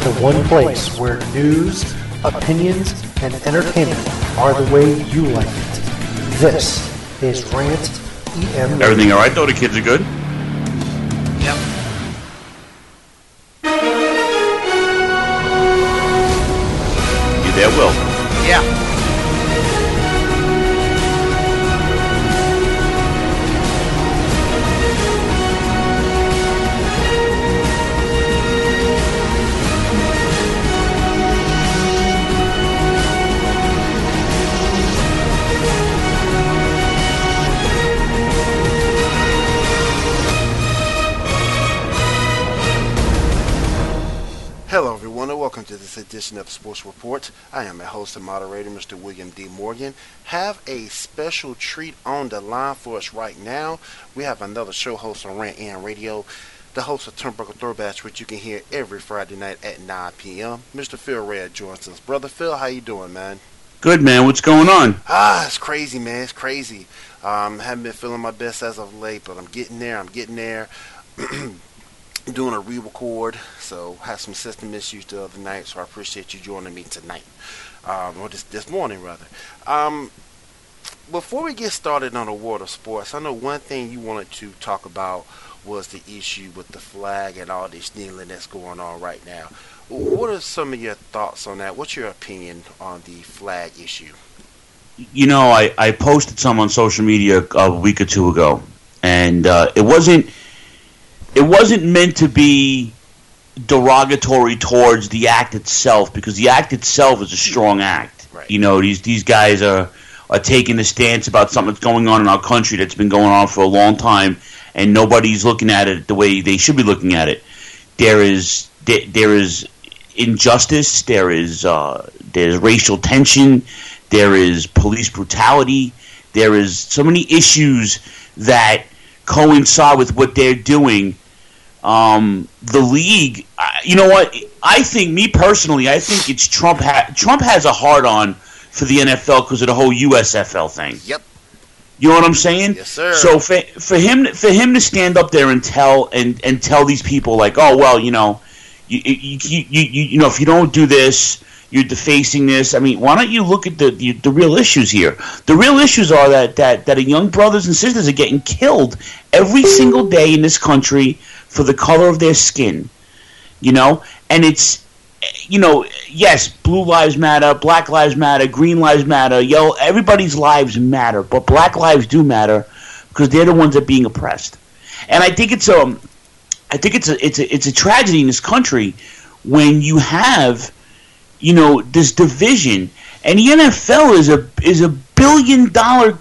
the one place where news, opinions, and entertainment are the way you like it. This is Rant EM. Everything all right, though? The kids are good? Yep. You there, Will? Yeah. Hello everyone and welcome to this edition of Sports Report. I am your host and moderator, Mr. William D. Morgan. Have a special treat on the line for us right now. We have another show host on Rant EM Radio, the host of Turnbuckle Throwbacks, which you can hear every Friday night at 9 p.m. Mr. Phil Red joins us. Brother Phil, how you doing, man? Good, man. What's going on? It's crazy, man. It's crazy. Haven't been feeling my best as of late, but I'm getting there. Doing a re-record, so had some system issues the other night, so I appreciate you joining me tonight, or this morning rather. Before we get started on the world of sports, I know one thing you wanted to talk about was the issue with the flag and all this kneeling that's going on right now. What are some of your thoughts on that? What's your opinion on the flag issue? You know, I posted some on social media a week or two ago, and it wasn't meant to be derogatory towards the act itself, because the act itself is a strong act. Right. You know, these guys are taking a stance about something that's going on in our country that's been going on for a long time, and nobody's looking at it the way they should be looking at it. There is injustice. There's racial tension. There is police brutality. There is so many issues that coincide with what they're doing. The league, you know what? I think it's Trump. Trump has a hard-on for the NFL because of the whole USFL thing. Yep. You know what I'm saying? Yes, sir. So for him to stand up there and tell these people, like, oh well, you know, you know, if you don't do this, you're defacing this. I mean, why don't you look at the real issues here? The real issues are that young brothers and sisters are getting killed every single day in this country for the color of their skin, you know? And it's, you know, yes, blue lives matter, black lives matter, green lives matter, yellow, everybody's lives matter, but black lives do matter because they're the ones that are being oppressed. And I think it's a tragedy in this country when you have, you know, this division. And the NFL is a $1 billion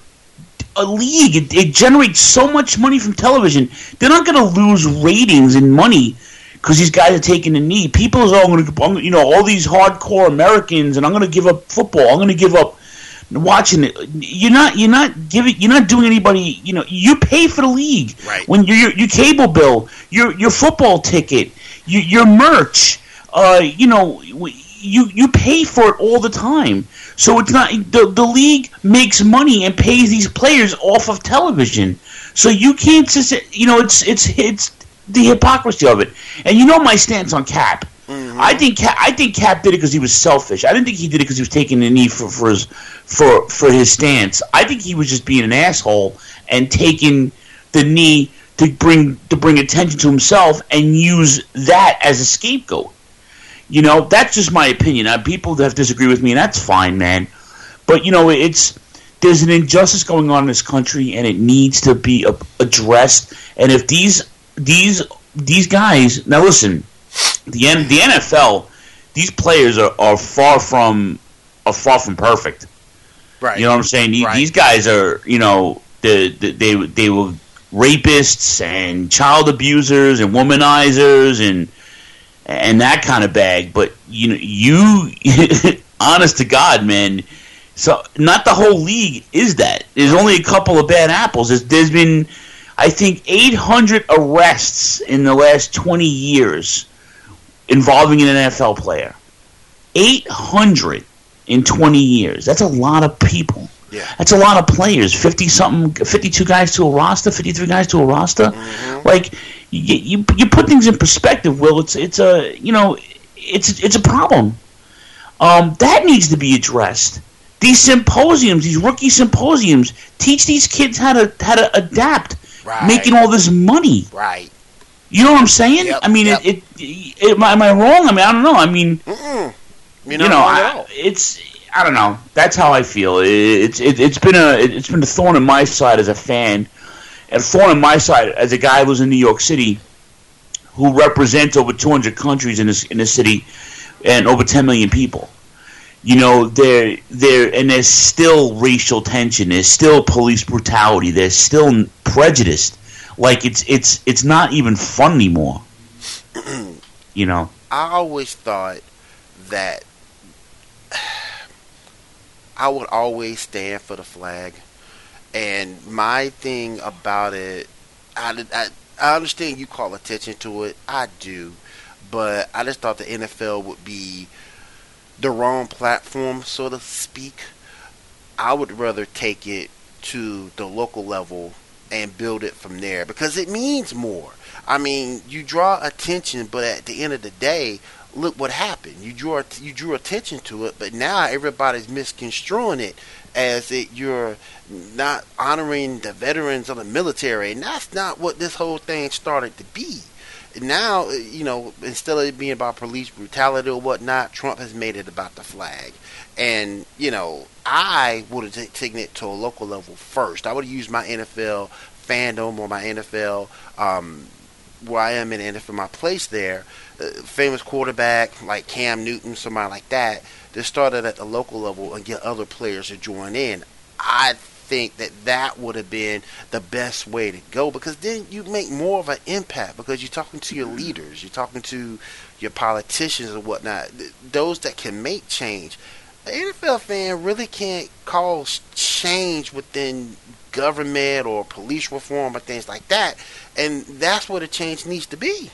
league. It generates so much money from television. They're not going to lose ratings and money because these guys are taking a knee. People are all going to, you know, all these hardcore Americans, and I'm going to give up football. I'm going to give up watching it. You're not doing anybody. You know, you pay for the league. Right. When your cable bill, your football ticket, your merch. You know, you pay for it all the time. So it's not the league makes money and pays these players off of television. So you can't just, you know, it's the hypocrisy of it. And you know my stance on Cap. Mm-hmm. I think Cap did it because he was selfish. I didn't think he did it because he was taking the knee for his stance. I think he was just being an asshole and taking the knee to bring attention to himself and use that as a scapegoat. You know, that's just my opinion. People have disagreed with me, and that's fine, man. But, you know, there's an injustice going on in this country, and it needs to be addressed. And if these guys, now listen, the NFL, these players are far from perfect. Right. You know what I'm saying? These guys are, you know, they were rapists and child abusers and womanizers and that kind of bag, but you honest to God, man. So not the whole league is that. There's only a couple of bad apples. There's been, I think, 800 arrests in the last 20 years involving an NFL player. 800 in 20 years. That's a lot of people. Yeah. That's a lot of players. 52 guys to a roster, 53 guys to a roster. Mm-hmm. Like, you put things in perspective, Will. It's a, you know, it's a problem. That needs to be addressed. These symposiums, these rookie symposiums, teach these kids how to adapt, making all this money. Right. You know what I'm saying? Yep, I mean, yep. am I wrong? I mean, I don't know. I mean, You're not wrong at all. I don't know. That's how I feel. It's been a thorn in my side as a fan, and a thorn in my side as a guy who lives in New York City, who represents over 200 countries in this city, and over 10 million people. You know, there's still racial tension. There's still police brutality. There's still prejudice. Like it's not even fun anymore. You know. I always thought that I would always stand for the flag, and my thing about it, I understand you call attention to it. I do, but I just thought the NFL would be the wrong platform, so to speak. I would rather take it to the local level and build it from there, because it means more. I mean, you draw attention, but at the end of the day, look what happened. You drew attention to it, but now everybody's misconstruing it as you're not honoring the veterans of the military, and that's not what this whole thing started to be. Now, you know, instead of it being about police brutality or whatnot, Trump has made it about the flag. And, you know, I would have taken it to a local level first. I would have used my NFL fandom or my NFL, where I am in the NFL, my place there, famous quarterback like Cam Newton, somebody like that started at the local level and get other players to join in. I think that would have been the best way to go, because then you make more of an impact, because you're talking to your leaders, you're talking to your politicians and whatnot, those that can make change. An NFL fan really can't cause change within government or police reform or things like that, and that's where the change needs to be.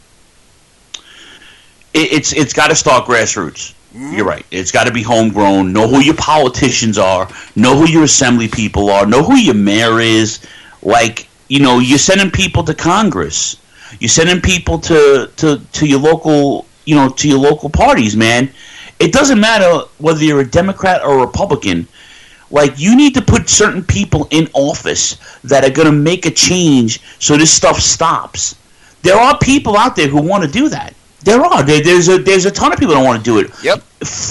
It's got to start grassroots. You're right. It's got to be homegrown. Know who your politicians are. Know who your assembly people are. Know who your mayor is. Like, you know, you're sending people to Congress. You're sending people to your local, you know, to your local parties, man. It doesn't matter whether you're a Democrat or a Republican. Like, you need to put certain people in office that are going to make a change so this stuff stops. There are people out there who want to do that. There are. There's a ton of people that want to do it. Yep.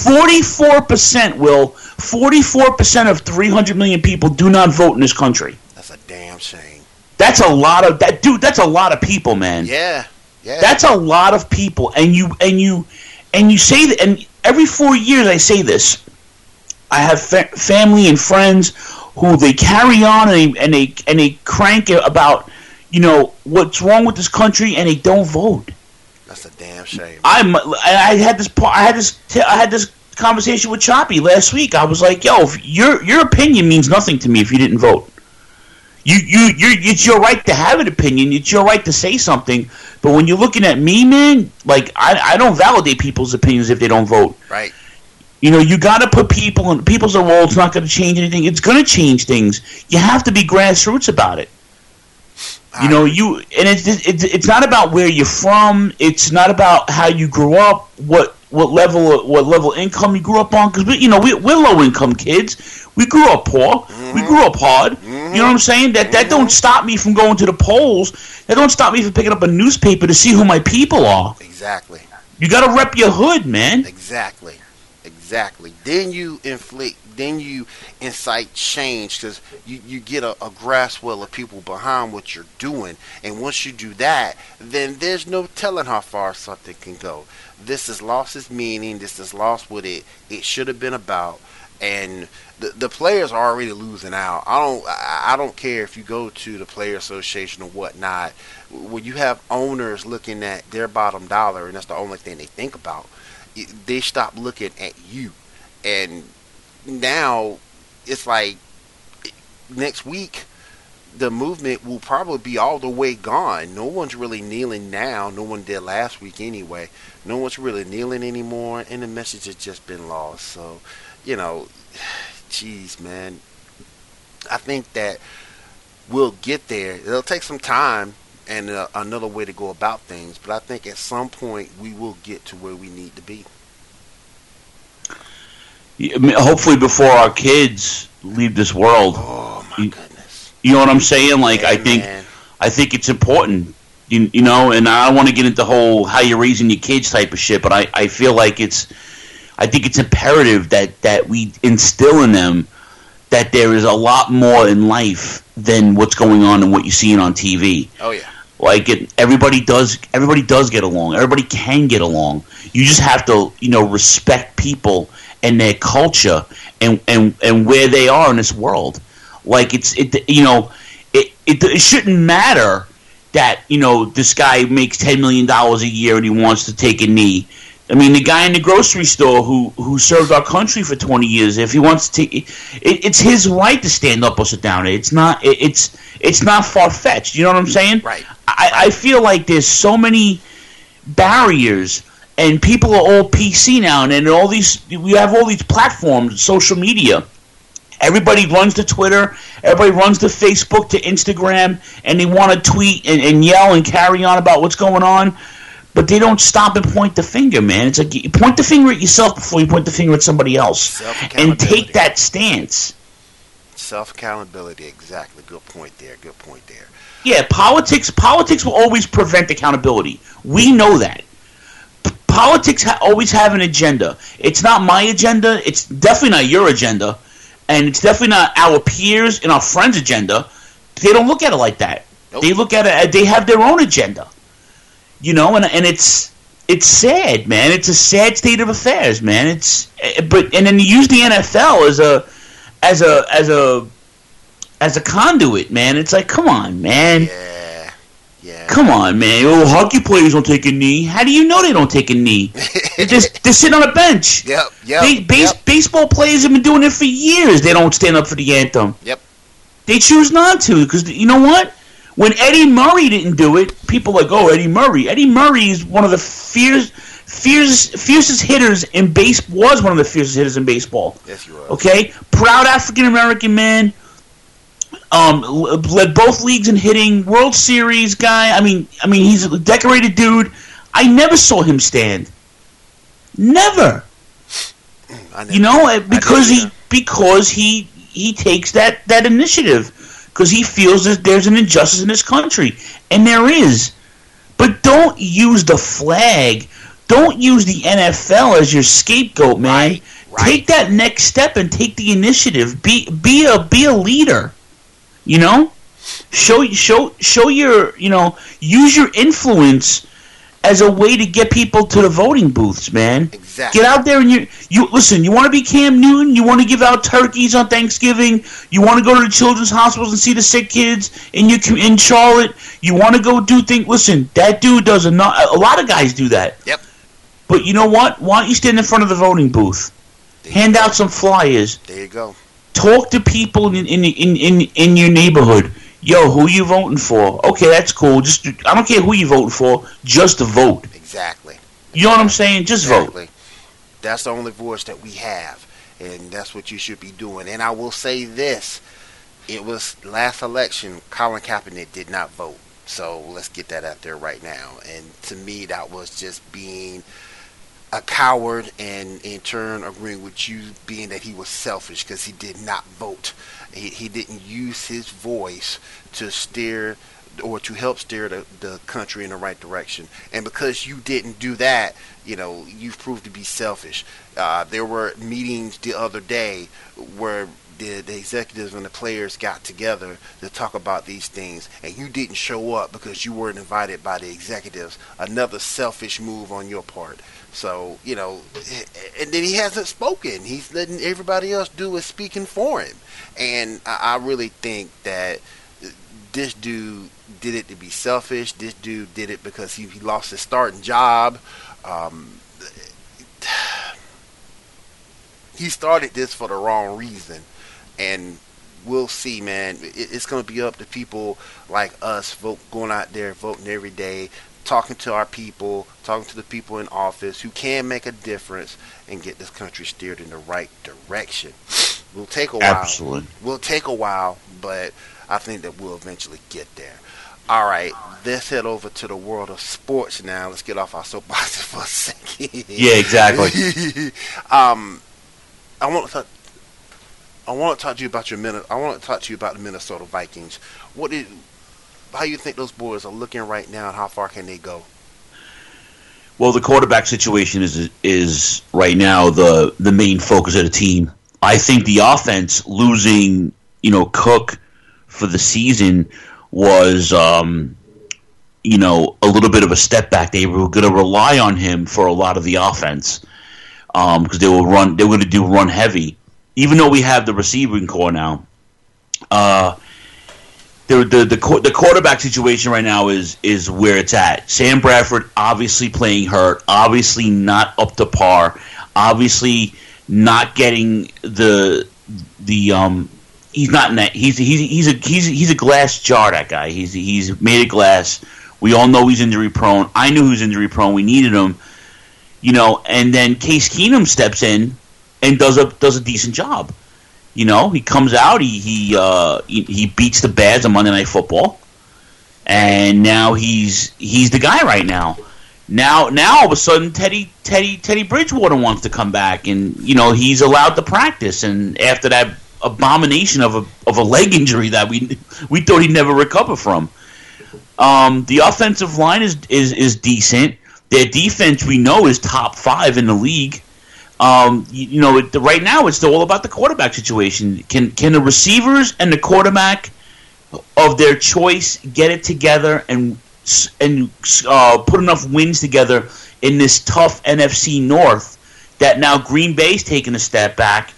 44%, Will. 44% of 300 million people do not vote in this country. That's a damn shame. That's a lot of that, dude. That's a lot of people, man. Yeah. That's a lot of people, and you say that. And every 4 years, I say this. I have family and friends who they carry on and they crank about, you know, what's wrong with this country, and they don't vote. That's a damn shame. I had this conversation with Choppy last week. I was like, "Yo, your opinion means nothing to me if you didn't vote. It's your right to have an opinion. It's your right to say something. But when you're looking at me, man, like I don't validate people's opinions if they don't vote. Right. You know, you got to put people in people's role. It's not going to change anything. It's going to change things. You have to be grassroots about it. You know, it's not about where you're from. It's not about how you grew up, what level income you grew up on. Because we're low income kids. We grew up poor. Mm-hmm. We grew up hard. Mm-hmm. You know what I'm saying? That don't stop me from going to the polls. That don't stop me from picking up a newspaper to see who my people are. Exactly. You got to rep your hood, man. Exactly. Then you incite change, because you get a groundswell of people behind what you're doing, and once you do that, then there's no telling how far something can go. This has lost its meaning. This has lost what it should have been about, and the players are already losing out. I don't care if you go to the player association or whatnot, when you have owners looking at their bottom dollar, and that's the only thing they think about. They stop looking at you, and now it's like next week the movement will probably be all the way gone. No one's really kneeling now. No one did last week anyway. No one's really kneeling anymore, and the message has just been lost. So, you know, geez, man, I think that we'll get there. It'll take some time, and another way to go about things. But I think at some point we will get to where we need to be. I mean, hopefully before our kids leave this world. Oh my goodness! You know what I'm saying? Like, Yeah, I man. think it's important. You know, and I don't want to get into whole how you're raising your kids type of shit, but I feel like I think it's imperative that we instill in them that there is a lot more in life than what's going on and what you're seeing on TV. Oh yeah. Like everybody does get along. Everybody can get along. You just have to, respect people and their culture and where they are in this world. Like it shouldn't matter that, this guy makes $10 million a year and he wants to take a knee. I mean, the guy in the grocery store who served our country for 20 years, if he wants to take it's his right to stand up or sit down. It's not far-fetched. You know what I'm saying? Right. I feel like there's so many barriers, and people are all PC now, and we have all these platforms, social media. Everybody runs to Twitter, everybody runs to Facebook, to Instagram, and they want to tweet and yell and carry on about what's going on, but they don't stop and point the finger, man. It's like you point the finger at yourself before you point the finger at somebody else, and take that stance. Self-accountability, exactly. Good point there. Yeah, politics will always prevent accountability. We know that. Politics always have an agenda. It's not my agenda. It's definitely not your agenda. And it's definitely not our peers and our friends' agenda. They don't look at it like that. Nope. They look at it, they have their own agenda. And it's sad, man. It's a sad state of affairs, man. And then you use the NFL as a conduit, man. It's like, come on, man. Yeah. Come on, man. Oh, hockey players don't take a knee. How do you know they don't take a knee? They're sitting on a bench. Yep. Baseball players have been doing it for years. They don't stand up for the anthem. Yep. They choose not to because you know what? When Eddie Murray didn't do it, people are like, oh, Eddie Murray. Eddie Murray is one of the fiercest hitters in baseball. Was one of the fiercest hitters in baseball. Yes, you are. Okay, proud African American man. Led both leagues in hitting. World Series guy. I mean, he's a decorated dude. I never saw him stand. Never. Because he takes that initiative. Because he feels that there's an injustice in this country. And there is. But don't use the flag. Don't use the NFL as your scapegoat, man. Right. Take that next step and take the initiative. Be a leader. Show your, use your influence as a way to get people to the voting booths, man. Exactly. Get out there and you listen. You want to be Cam Newton? You want to give out turkeys on Thanksgiving? You want to go to the children's hospitals and see the sick kids in Charlotte? You want to go do things? Listen, that dude does a lot of guys do that. Yep. But you know what? Why don't you stand in front of the voting booth? Hand out some flyers. There you go. Talk to people in your neighborhood. Yo, who you voting for? Okay, that's cool. I don't care who you voting for. Just to vote. Exactly. You know what I'm saying? Just vote. That's the only voice that we have, and that's what you should be doing. And I will say this: it was last election. Colin Kaepernick did not vote, so let's get that out there right now. And to me, that was just being a coward, and in turn agreeing with you, being that he was selfish because he did not vote. He didn't use his voice to steer or to help steer the country in the right direction. And because you didn't do that, you've proved to be selfish. There were meetings the other day where the executives and the players got together to talk about these things, and you didn't show up because you weren't invited by the executives. Another selfish move on your part. So, and then he hasn't spoken. He's letting everybody else do his speaking for him. And I really think that this dude did it to be selfish. This dude did it because he lost his starting job. He started this for the wrong reason. And we'll see, man. It's going to be up to people like us, going out there, voting every day, talking to our people, talking to the people in office who can make a difference and get this country steered in the right direction. Will take a while. Absolutely. Will take a while, but I think that we'll eventually get there. All right, let's head over to the world of sports now. Let's get off our soapboxes for a second. Yeah, exactly. I want to talk to you about the Minnesota Vikings. How you think those boys are looking right now, and how far can they go? Well, the quarterback situation is right now the main focus of the team. I think the offense losing, Cook for the season was, a little bit of a step back. They were going to rely on him for a lot of the offense because they were going to do run heavy. Even though we have the receiving core now, the quarterback situation right now is where it's at. Sam Bradford obviously playing hurt, obviously not up to par, obviously not getting the he's not in that he's a glass jar, that guy. He's made of glass. We all know he's injury prone. I knew he was injury prone. We needed him, and then Case Keenum steps in and does a decent job. He comes out, he beats the Bears on Monday Night Football, and now he's the guy right now. Now all of a sudden Teddy Bridgewater wants to come back, and he's allowed to practice. And after that abomination of a leg injury that we thought he'd never recover from, the offensive line is decent. Their defense, we know, is top 5 in the league. Right now it's all about the quarterback situation. Can the receivers and the quarterback of their choice get it together and put enough wins together in this tough NFC North that now Green Bay's taking a step back?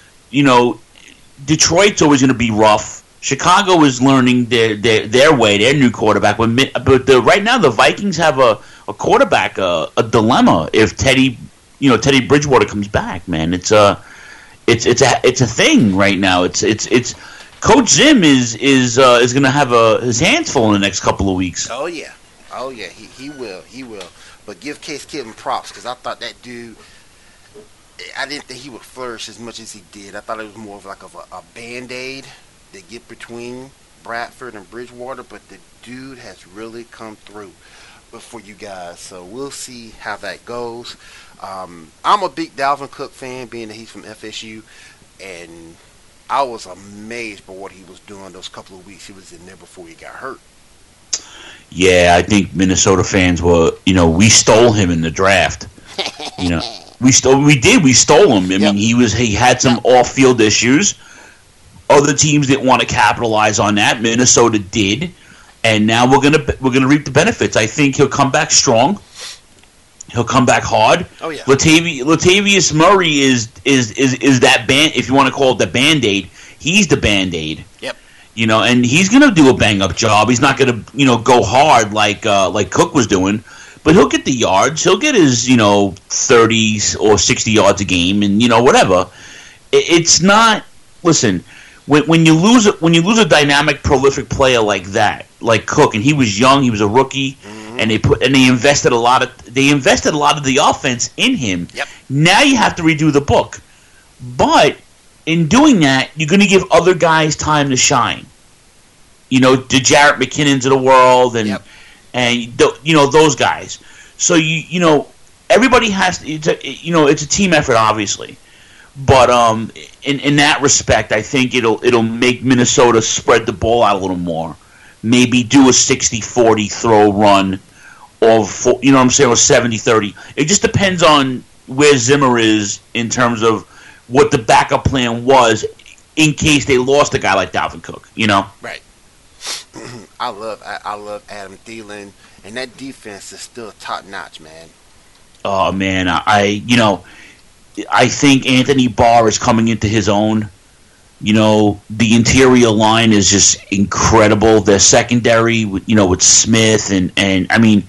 Detroit's always going to be rough. Chicago is learning their way, their new quarterback. But right now the Vikings have a quarterback a dilemma if Teddy Bridgewater comes back. Man, it's a thing right now. It's Coach Zim is going to have his hands full in the next couple of weeks. Oh yeah, he will. But give Case Keenum props, because I thought that dude, I didn't think he would flourish as much as he did. I thought it was more of a Band-Aid to get between Bradford and Bridgewater, but the dude has really come through for you guys. So we'll see how that goes. I'm a big Dalvin Cook fan, being that he's from FSU, and I was amazed by what he was doing those couple of weeks he was in there before he got hurt. Yeah, I think Minnesota fans were, we stole him in the draft. We stole him. I mean, he had some off-field issues. Other teams didn't want to capitalize on that. Minnesota did, and now we're gonna reap the benefits. I think he'll come back strong. He'll come back hard. Oh yeah. Latavius Murray is that band, if you want to call it the Band-Aid. He's the Band-Aid. Yep. And he's gonna do a bang up job. He's not gonna go hard like Cook was doing, but he'll get the yards. He'll get his 30 or 60 yards a game, and whatever. It's not. Listen, when you lose a dynamic, prolific player like that, like Cook, and he was young, he was a rookie. Mm-hmm. And they invested a lot of the offense in him. Yep. Now you have to redo the book, but in doing that, you're going to give other guys time to shine. The Jarrett McKinnons of the world, and those guys. So everybody has to. It's a team effort, obviously, but in that respect, I think it'll make Minnesota spread the ball out a little more. Maybe do a 60-40 throw run, or or 70-30. It just depends on where Zimmer is in terms of what the backup plan was in case they lost a guy like Dalvin Cook. Right. I love Adam Thielen, and that defense is still top notch, man. Oh man, I think Anthony Barr is coming into his own. The interior line is just incredible. Their secondary, with Smith and I mean,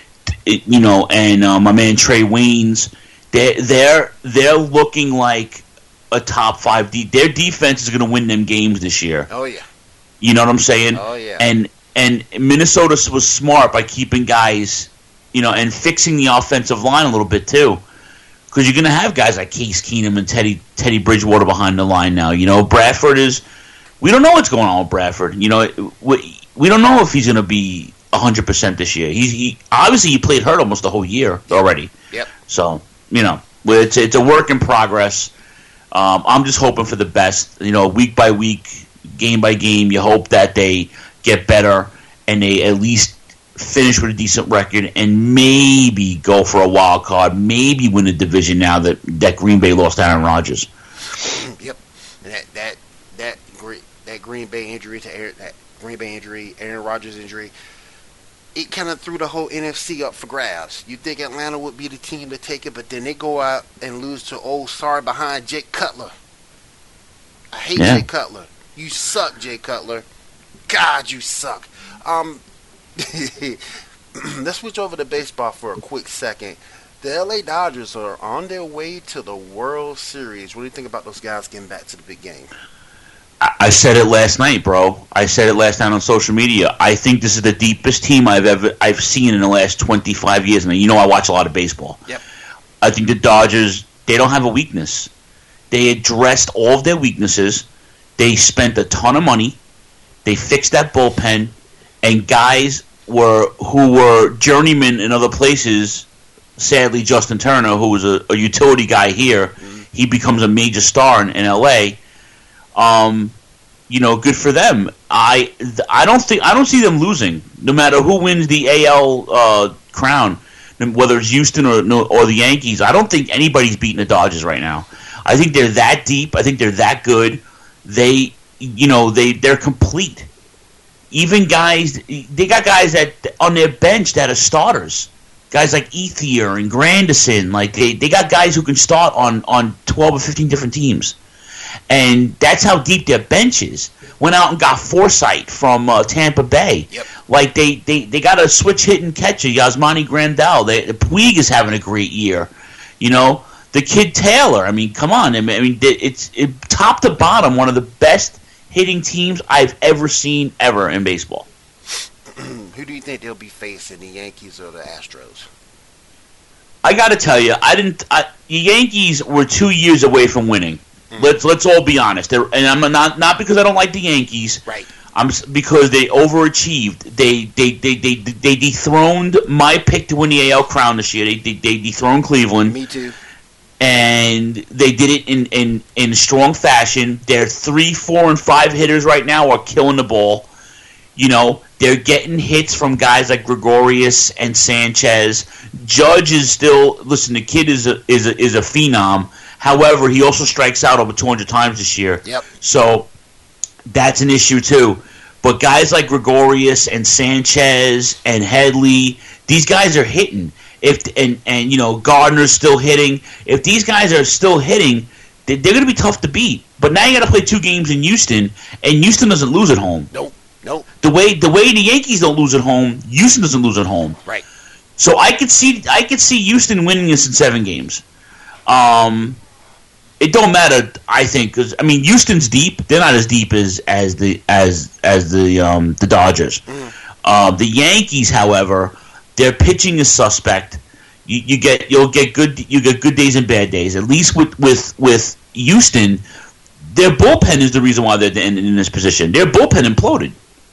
my man Trey Waynes, they're looking like a top 5. Their defense is going to win them games this year. Oh yeah. You know what I'm saying? Oh yeah. And Minnesota was smart by keeping guys, and fixing the offensive line a little bit too. Because you're going to have guys like Case Keenum and Teddy Bridgewater behind the line now. Bradford is – we don't know what's going on with Bradford. we don't know if he's going to be 100% this year. He obviously he played hurt almost the whole year already. Yep. So it's a work in progress. I'm just hoping for the best. Week by week, game by game, you hope that they get better and they at least finish with a decent record and maybe go for a wild card, maybe win the division now that Green Bay lost Aaron Rodgers. Yep. And that Green Bay injury Aaron Rodgers injury, it kind of threw the whole NFC up for grabs. You think Atlanta would be the team to take it, but then they go out and lose to sorry behind Jake Cutler. I hate Jake Cutler. You suck, Jake Cutler. God, you suck. Let's switch over to baseball for a quick second. The LA Dodgers are on their way to the World Series. What do you think about those guys getting back to the big game? I said it last night, bro. I said it last night on social media. I think this is the deepest team I've seen in the last 25 years. I watch a lot of baseball. Yep. I think the Dodgers, they don't have a weakness. They addressed all of their weaknesses. They spent a ton of money. They fixed that bullpen, and guys who were journeymen in other places. Sadly, Justin Turner, who was a utility guy here, he becomes a major star in L.A. Good for them. I don't see them losing, no matter who wins the AL crown, whether it's Houston or the Yankees. I don't think anybody's beating the Dodgers right now. I think they're that deep. I think they're that good. They're complete. Even guys, they got guys that on their bench that are starters. Guys like Ethier and Granderson, they got guys who can start on 12 or 15 different teams. And that's how deep their bench is. Went out and got Forsythe from Tampa Bay. Yep. They got a switch hitting catcher, Yasmani Grandal. Puig is having a great year. The kid Taylor. Come on. It's top to bottom one of the best hitting teams I've ever seen ever in baseball. Who do you think they'll be facing, the Yankees or the Astros? I got to tell you, the Yankees were 2 years away from winning. Let's all be honest. And I'm not because I don't like the Yankees. Right. Because they overachieved. They dethroned my pick to win the AL crown this year. They dethroned Cleveland. Me too. And they did it in strong fashion. Their 3, 4, and 5 hitters right now are killing the ball. They're getting hits from guys like Gregorius and Sanchez. Judge is still the kid is a phenom. However, he also strikes out over 200 times this year. Yep. So that's an issue too. But guys like Gregorius and Sanchez and Headley, these guys are hitting. Gardner's still hitting. If these guys are still hitting, they're going to be tough to beat. But now you got to play 2 games in Houston, and Houston doesn't lose at home. Nope. The way the Yankees don't lose at home, Houston doesn't lose at home. Right. So I could see Houston winning this in 7 games. It don't matter, I think, because Houston's deep. They're not as deep as the Dodgers. The Yankees, however, their pitching is suspect. You get good days and bad days. At least with Houston, their bullpen is the reason why they're in this position. Their bullpen imploded,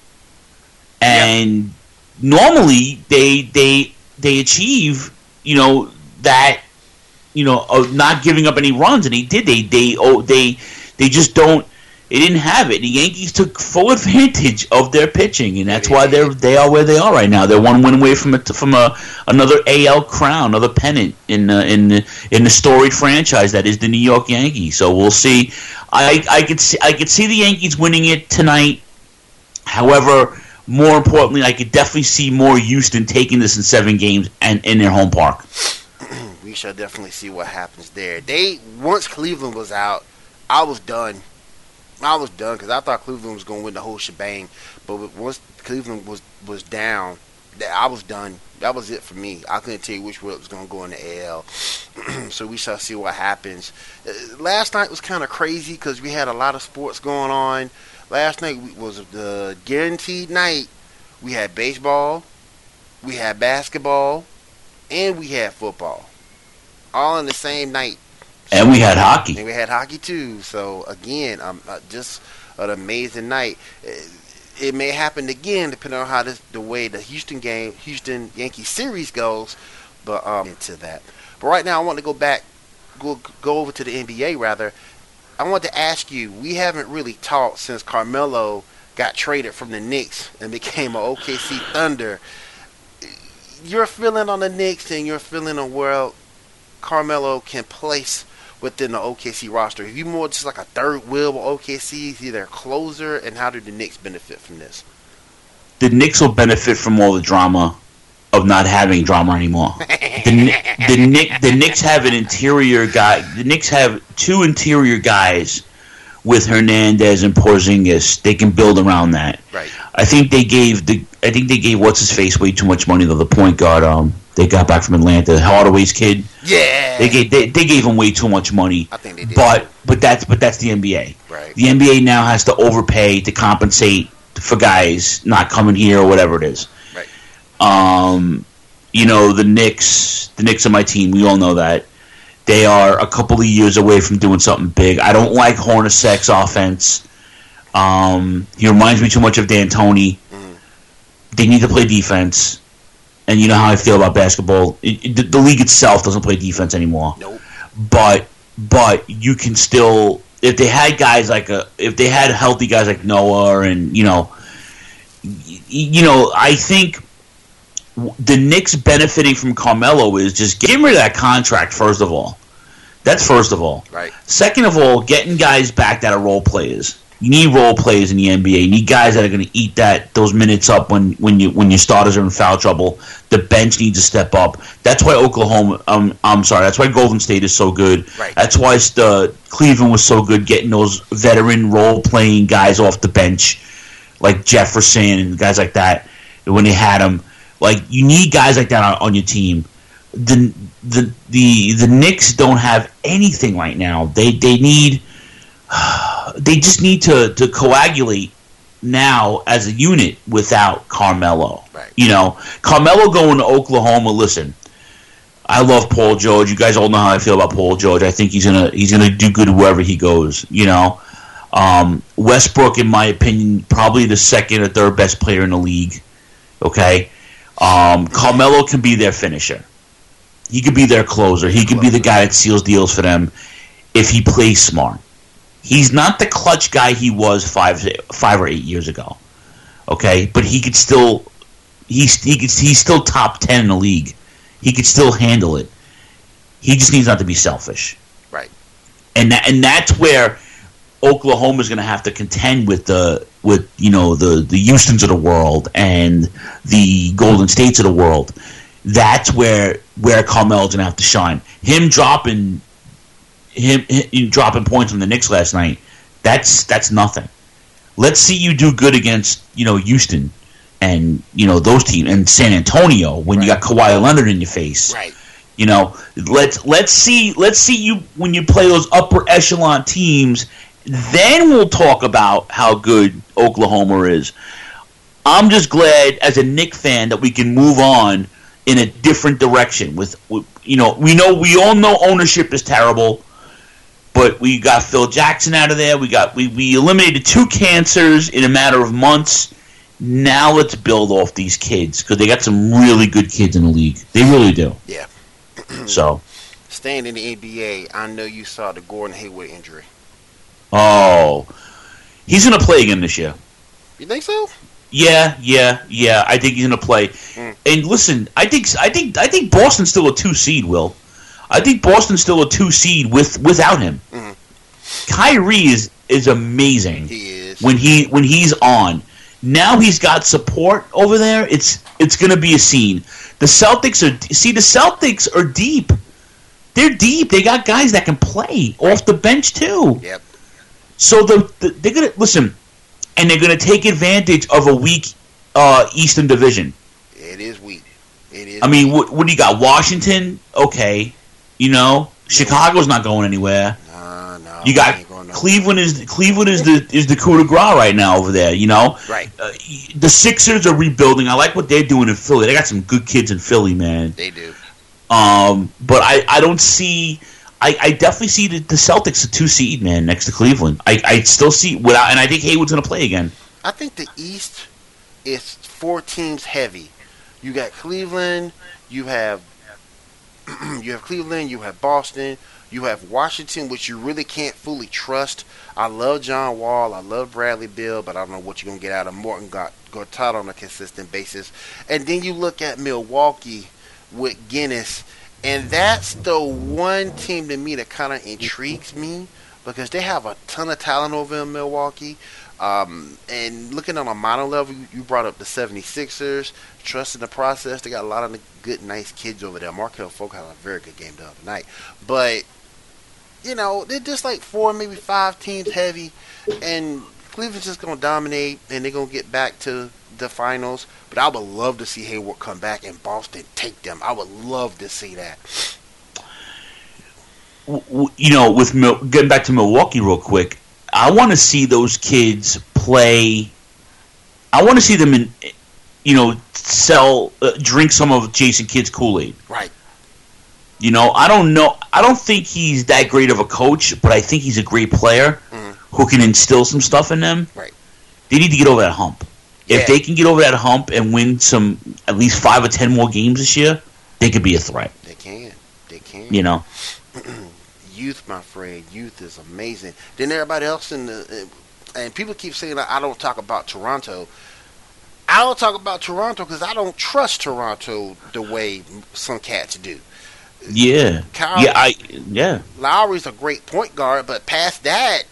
and normally they achieve that. Of not giving up any runs, and he did. They just don't. They didn't have it. The Yankees took full advantage of their pitching, and that's why they are where they are right now. They're 1 win away from another AL crown, another pennant in the storied franchise that is the New York Yankees. So we'll see. I could see the Yankees winning it tonight. However, more importantly, I could definitely see more Houston taking this in 7 games and in their home park. We shall definitely see what happens there. Once Cleveland was out, I was done. Because I thought Cleveland was going to win the whole shebang. But once Cleveland was down, I was done. That was it for me. I couldn't tell you which way it was going to go in the AL. So we shall see what happens. Last night was kind of crazy because we had a lot of sports going on. Last night was the guaranteed night. We had baseball, we had basketball, and we had football. All in the same night. And we had hockey. And we had hockey too. So again, just an amazing night. it may happen again depending on how the way the Houston Yankee series goes. But into that. But right now, I want to go over to the NBA rather. I want to ask you. We haven't really talked since Carmelo got traded from the Knicks and became an OKC Thunder. Your feeling on the Knicks and your feeling on where Carmelo can place within the OKC roster. Are you more just like a third wheel with OKC? Is he their closer? And how do the Knicks benefit from this? The Knicks will benefit from all the drama of not having drama anymore. The Knicks have an interior guy. The Knicks have two interior guys with Hernandez and Porzingis. They can build around that. Right. I think they gave what's his face way too much money to the point guard. They got back from Atlanta, Hardaway's kid. Yeah. They gave him way too much money. I think they did. But that's the NBA. Right. The NBA now has to overpay to compensate for guys not coming here or whatever it is. Right. The Knicks are my team. We all know that. They are a couple of years away from doing something big. I don't like Hornacek's offense. He reminds me too much of D'Antoni. Mm. They need to play defense. And you know how I feel about basketball. The league itself doesn't play defense anymore. Nope. But you can still, if they had healthy guys like Noah and I think the Knicks benefiting from Carmelo is just getting rid of that contract. First of all, that's first of all. Right. Second of all, getting guys back that are role players. You need role players in the NBA. You need guys that are going to eat those minutes up when your starters are in foul trouble. The bench needs to step up. That's why that's why Golden State is so good. Right. That's why Cleveland was so good getting those veteran role-playing guys off the bench, like Jefferson and guys like that when they had them. Like, you need guys like that on your team. The Knicks don't have anything right now. They just need to coagulate now as a unit without Carmelo. Right. Carmelo going to Oklahoma. Listen, I love Paul George. You guys all know how I feel about Paul George. I think he's gonna do good wherever he goes. Westbrook, in my opinion, probably the second or third best player in the league. Okay, Carmelo can be their finisher. He could be their closer. He could be the guy that seals deals for them if he plays smart. He's not the clutch guy he was 5 or 8 years ago. Okay, but he could still he's still top 10 in the league. He could still handle it. He just needs not to be selfish. Right. And that's where Oklahoma's going to have to contend with the Houstons of the world and the Golden States of the world. That's where Carmelo's going to have to shine. Him dropping points on the Knicks last night, that's nothing. Let's see you do good against Houston and those teams and San Antonio when you got Kawhi Leonard in your face. Right. Let's see you when you play those upper echelon teams. Then we'll talk about how good Oklahoma is. I'm just glad as a Knicks fan that we can move on in a different direction. We all know ownership is terrible. But we got Phil Jackson out of there. We eliminated 2 cancers in a matter of months. Now let's build off these kids because they got some really good kids in the league. They really do. Yeah. So, staying in the NBA, I know you saw the Gordon Hayward injury. Oh, he's gonna play again this year. You think so? Yeah. I think he's gonna play. And listen, I think Boston's still a 2 seed. Will. I think Boston's still a 2 seed without him. Mm-hmm. Kyrie is amazing. He is. When he's on. Now he's got support over there. It's going to be a scene. The Celtics are deep. They're deep. They got guys that can play off the bench too. Yep. So they're going to listen, and they're going to take advantage of a weak Eastern Division. It is weak. It is. I mean, what do you got? Washington, okay. Chicago's not going anywhere. No. You got Cleveland is the coup de grace right now over there. Right. The Sixers are rebuilding. I like what they're doing in Philly. They got some good kids in Philly, man. They do. But I don't see. I definitely see the Celtics a 2 seed, man, next to Cleveland. I still see and I think Hayward's going to play again. I think the East is 4 teams heavy. You got Cleveland. You have you have Cleveland. You have Boston. You have Washington, which you really can't fully trust. I love John Wall. I love Bradley Beal, but I don't know what you're going to get out of Morton Gortat on a consistent basis. And then you look at Milwaukee with Guinness, and that's the one team to me that kind of intrigues me because they have a ton of talent over in Milwaukee. And looking on a minor level, you brought up the 76ers. Trust in the process. They got a lot of good, nice kids over there. Markel Folk had a very good game the other night. But, you know, they're just like 4, maybe 5 teams heavy. And Cleveland's just going to dominate, and they're going to get back to the finals. But I would love to see Hayward come back and Boston take them. I would love to see that. You know, with getting back to Milwaukee real quick, I want to see those kids play. I want to see them drink some of Jason Kidd's Kool-Aid. Right. You know, I don't know. I don't think he's that great of a coach, but I think he's a great player who can instill some stuff in them. Right. They need to get over that hump. Yeah. If they can get over that hump and win at least 5 or 10 more games this year, they could be a threat. They can. You know. Youth, my friend, youth is amazing. Then everybody else and people keep saying that I don't talk about Toronto. I don't talk about Toronto because I don't trust Toronto the way some cats do. Yeah. Lowry's a great point guard, but past that,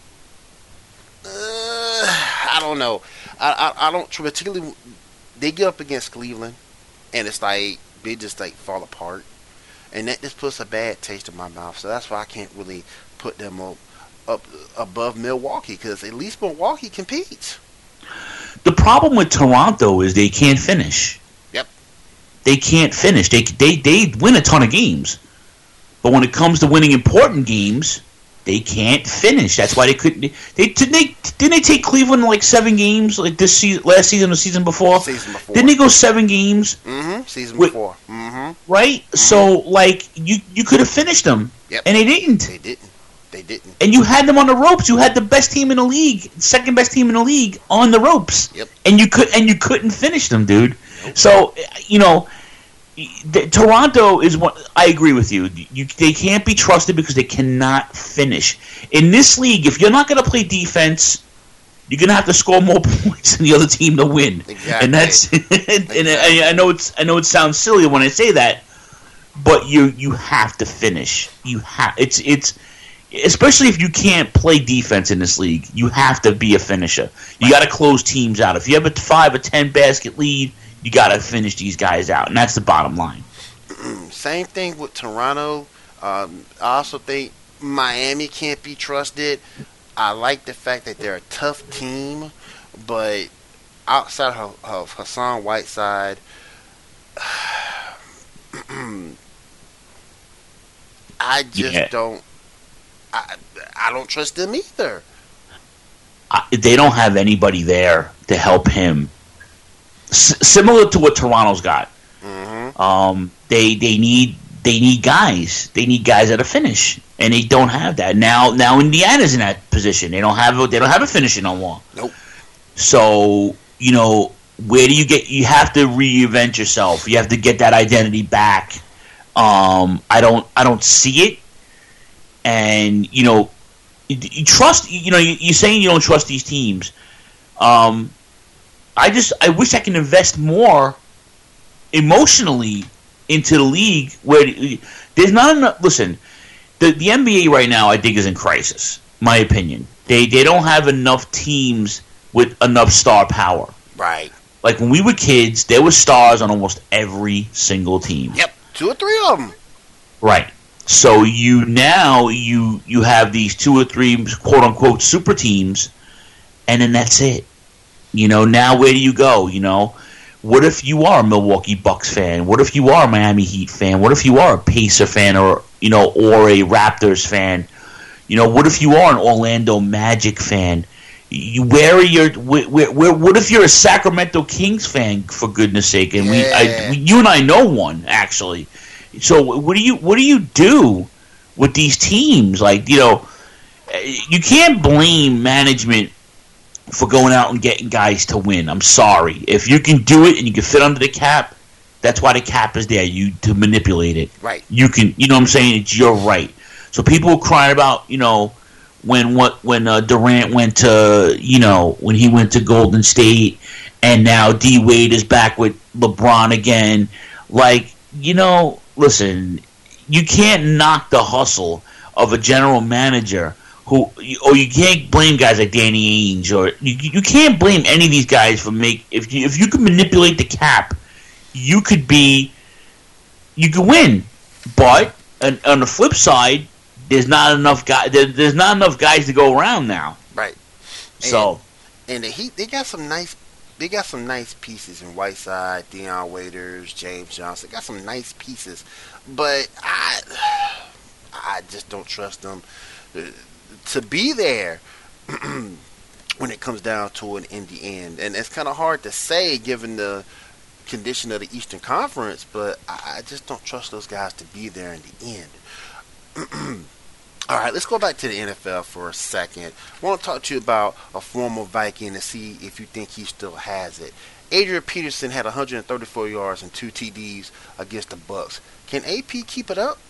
I don't know. I don't particularly. They get up against Cleveland, and it's like they just like fall apart. And that just puts a bad taste in my mouth. So that's why I can't really put them up above Milwaukee, because at least Milwaukee competes. The problem with Toronto is they can't finish. Yep. They can't finish. They win a ton of games. But when it comes to winning important games, they can't finish. That's why they couldn't. Didn't they take Cleveland like 7 games like this season, last season, or season before? Season before. Didn't they go 7 games? Mm-hmm. Season before. Mm-hmm. Right. Mm-hmm. So like you could have finished them. Yep. And they didn't. They didn't. And you had them on the ropes. You had the best team in the league, second best team in the league, on the ropes. Yep. And you couldn't finish them, dude. Nope. So you know. Toronto is what I agree with you. They can't be trusted because they cannot finish. In this league, if you're not going to play defense, you're going to have to score more points than the other team to win. Exactly. And that's and I know it sounds silly when I say that, but you have to finish. It's especially if you can't play defense in this league, you have to be a finisher. You got to close teams out. If you have a 5 or 10 basket lead, you got to finish these guys out, and that's the bottom line. Same thing with Toronto. I also think Miami can't be trusted. I like the fact that they're a tough team, but outside of Hassan Whiteside, I just don't. I don't trust them either. They don't have anybody there to help him. Similar to what Toronto's got. Mm-hmm. They need guys. They need guys that are finish, and they don't have that now. Indiana's in that position. They don't have a finisher no more. Nope. So you know, where do you get? You have to reinvent yourself. You have to get that identity back. I don't see it, and you know, you trust. You know, you're saying you don't trust these teams. I wish I can invest more emotionally into the league where there's not enough. Listen, the NBA right now I think is in crisis. My opinion, they don't have enough teams with enough star power. Right. Like when we were kids, there were stars on almost every single team. Yep, 2 or 3 of them. Right. So you have these 2 or 3 quote unquote super teams, and then that's it. You know, now where do you go? You know, what if you are a Milwaukee Bucks fan? What if you are a Miami Heat fan? What if you are a Pacer fan, or a Raptors fan? You know, what if you are an Orlando Magic fan? Where are your? What if you're a Sacramento Kings fan? For goodness sake, and you and I know one actually. So what do you do with these teams? Like, you know, you can't blame management for going out and getting guys to win. I'm sorry. If you can do it and you can fit under the cap, that's why the cap is there, to manipulate it. Right. You can, you know what I'm saying? It's your right. So people were crying about, when Durant went to, when he went to Golden State, and now D Wade is back with LeBron again. Like, listen, you can't knock the hustle of a general manager or you can't blame guys like Danny Ainge, or you can't blame any of these guys for if you can manipulate the cap, you could win. But on the flip side, there's not enough guys to go around now. Right. So and the Heat, they got some nice pieces in Whiteside, Deion Waiters, James Johnson. They got some nice pieces, but I just don't trust them to be there when it comes down to it in the end. And it's kind of hard to say given the condition of the Eastern Conference, but I just don't trust those guys to be there in the end. All right, let's go back to the NFL for a second. I want to talk to you about a former Viking and see if you think he still has it. Adrian Peterson had 134 yards and 2 TDs against the Bucks. Can AP keep it up?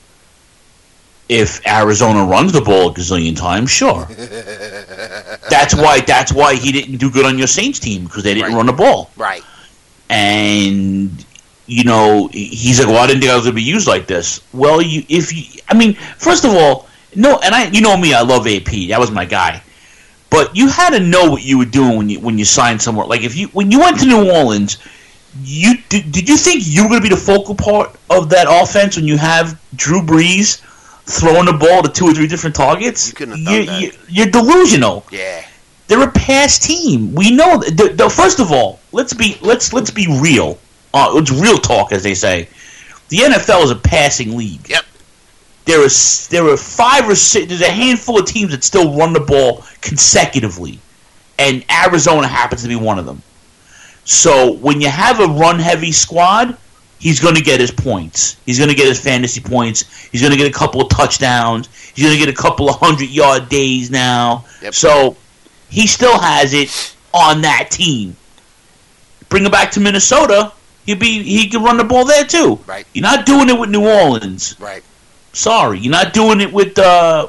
If Arizona runs the ball a gazillion times, sure. That's why he didn't do good on your Saints team, because they didn't run the ball. Right. And he's like, well, I didn't think I was going to be used like this. Well, first of all, no, and you know me, I love AP. That was my guy. But you had to know what you were doing when you signed somewhere. Like when you went to New Orleans, did you think you were going to be the focal part of that offense when you have Drew Brees throwing the ball to 2 or 3 different targets? You couldn't have done that. You're delusional. Yeah. They're a pass team. We know. First of all, let's be real. It's real talk, as they say. The NFL is a passing league. Yep. There are 5 or 6. There's a handful of teams that still run the ball consecutively, and Arizona happens to be one of them. So when you have a run-heavy squad, he's going to get his points. He's going to get his fantasy points. He's going to get a couple of touchdowns. He's going to get a couple of 100-yard days now. Yep. So he still has it on that team. Bring him back to Minnesota, he can run the ball there too. Right. You're not doing it with New Orleans. Right. Sorry, you're not doing it with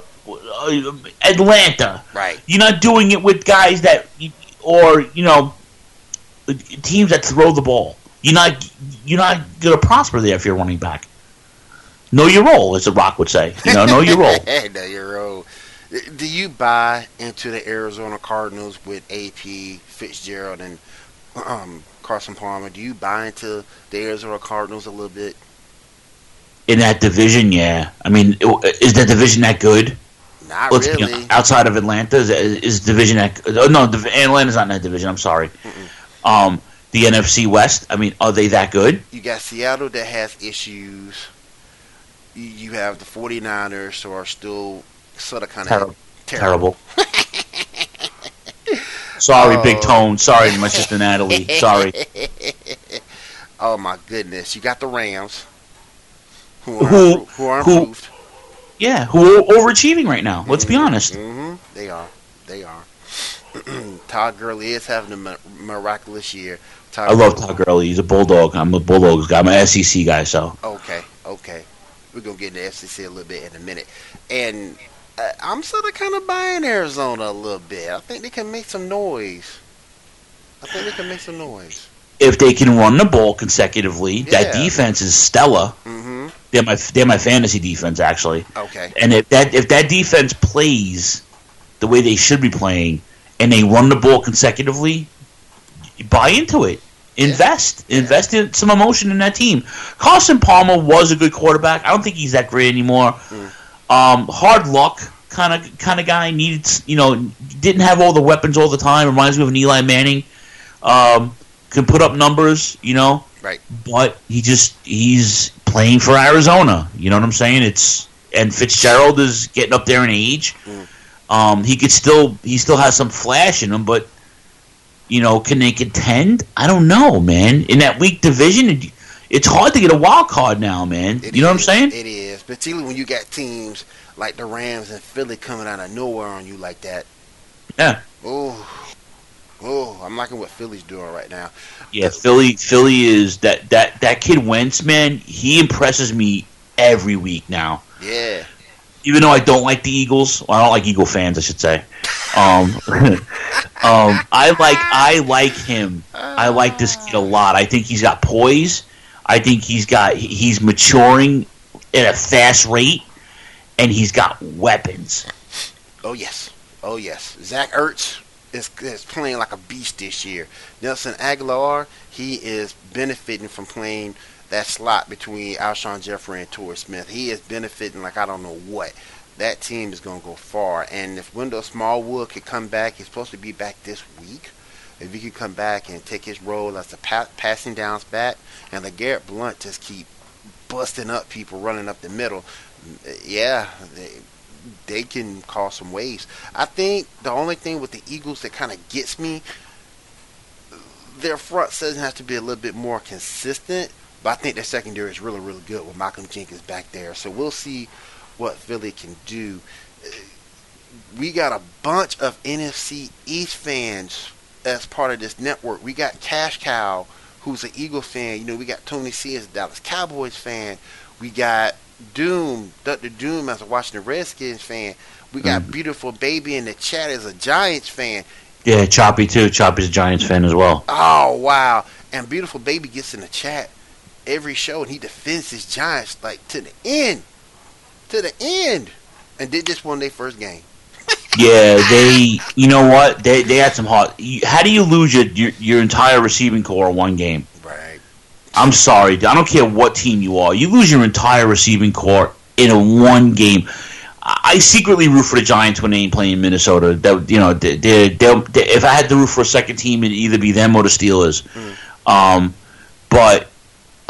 Atlanta. Right. You're not doing it with guys teams that throw the ball. You're not going to prosper there if you're running back. Know your role, as The Rock would say. Know your role. Know your role. Do you buy into the Arizona Cardinals with AP, Fitzgerald, and Carson Palmer? Do you buy into the Arizona Cardinals a little bit? In that division, yeah. I mean, is that division that good? Not really. Outside of Atlanta, is division that? No, Atlanta's not in that division. I'm sorry. The NFC West. I mean, are they that good? You got Seattle that has issues. You have the 49ers who are still sort of kind of terrible. Sorry, Big Tone. Sorry, my sister Natalie. Sorry. Oh my goodness! You got the Rams, who are improved. Yeah, who are overachieving right now. Let's be honest. Mm-hmm. They are. Todd Gurley is having a miraculous year. I love Todd Gurley. He's a Bulldog. I'm a Bulldogs guy. I'm an SEC guy. So okay. We're gonna get into the SEC a little bit in a minute, and I'm sort of kind of buying Arizona a little bit. I think they can make some noise. If they can run the ball consecutively, that defense is stellar. Mm-hmm. They're my fantasy defense, actually. Okay. And if that defense plays the way they should be playing, and they run the ball consecutively, buy into it. Invest in some emotion in that team. Carson Palmer was a good quarterback. I don't think he's that great anymore. Hard luck kind of guy. Didn't have all the weapons all the time. Reminds me of an Eli Manning. Can put up numbers, Right. But he's playing for Arizona. You know what I'm saying? And Fitzgerald is getting up there in age. He still has some flash in him, but can they contend? I don't know, man. In that weak division, it's hard to get a wild card now, man. What I'm saying? It is, particularly when you got teams like the Rams and Philly coming out of nowhere on you like that. Yeah. Oh. Oh, I'm liking what Philly's doing right now. Yeah, Philly is that kid Wentz, man. He impresses me every week now. Yeah. Even though I don't like the Eagles, well, I don't like Eagle fans, I should say. I like him. I like this kid a lot. I think he's got poise. I think he's maturing at a fast rate, and he's got weapons. Oh yes. Zach Ertz is playing like a beast this year. Nelson Aguilar, he is benefiting from playing that slot between Alshon Jeffrey and Torrey Smith. He is benefiting like I don't know what. That team is going to go far. And if Wendell Smallwood could come back, he's supposed to be back this week. If he could come back and take his role as a passing downs back, and LeGarrette Blount just keep busting up people running up the middle, yeah, they can cause some waves. I think the only thing with the Eagles that kind of gets me, their front seven has to be a little bit more consistent, but I think their secondary is really, really good with Malcolm Jenkins back there. So we'll see what Philly can do. We got a bunch of NFC East fans as part of this network. We got Cash Cow, who's an Eagle fan. You know, we got Tony C as a Dallas Cowboys fan. We got Doom, Dr. Doom as a Washington Redskins fan. We got Beautiful Baby in the chat as a Giants fan. Yeah, Choppy too. Choppy's a Giants fan as well. Oh, wow. And Beautiful Baby gets in the chat every show, and he defends his Giants like to the end. To the end. And did this one their first game. Yeah, you know what? They had some hot. How do you lose your entire receiving core in one game? Right. I'm sorry. I don't care what team you are. You lose your entire receiving core in a one game. I secretly root for the Giants when they ain't playing Minnesota. If I had to root for a second team, it'd either be them or the Steelers. But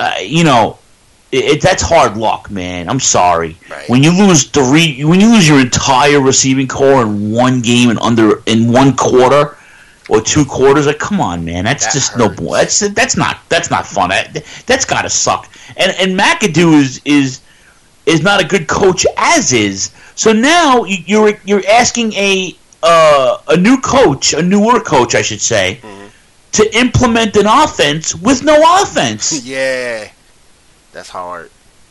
that's hard luck, man. I'm sorry. Right. When you lose your entire receiving core in one game and in one quarter or two quarters, like, come on, man. That's just hurts. No. That's not fun. That's got to suck. And McAdoo is not a good coach as is. So now you're asking a newer coach, I should say, to implement an offense with no offense. Yeah. That's hard.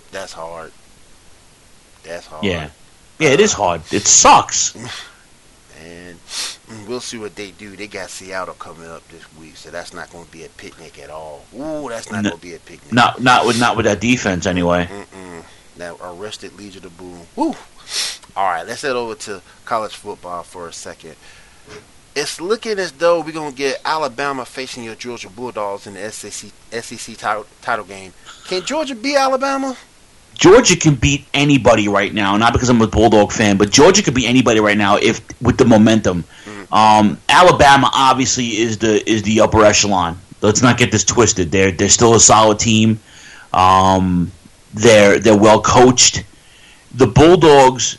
Yeah, it is hard. It sucks. And we'll see what they do. They got Seattle coming up this week, so that's not going to be a picnic at all. Ooh, that's not going to be a picnic. Not with that defense anyway. That arrested Legion of Boom. Woo. All right, let's head over to college football for a second. It's looking as though we're going to get Alabama facing your Georgia Bulldogs in the SEC title game. Can Georgia beat Alabama? Georgia can beat anybody right now, not because I'm a Bulldog fan, but Georgia could beat anybody right now if with the momentum. Alabama obviously is the upper echelon. Let's not get this twisted. They're still a solid team. They're well coached. The Bulldogs,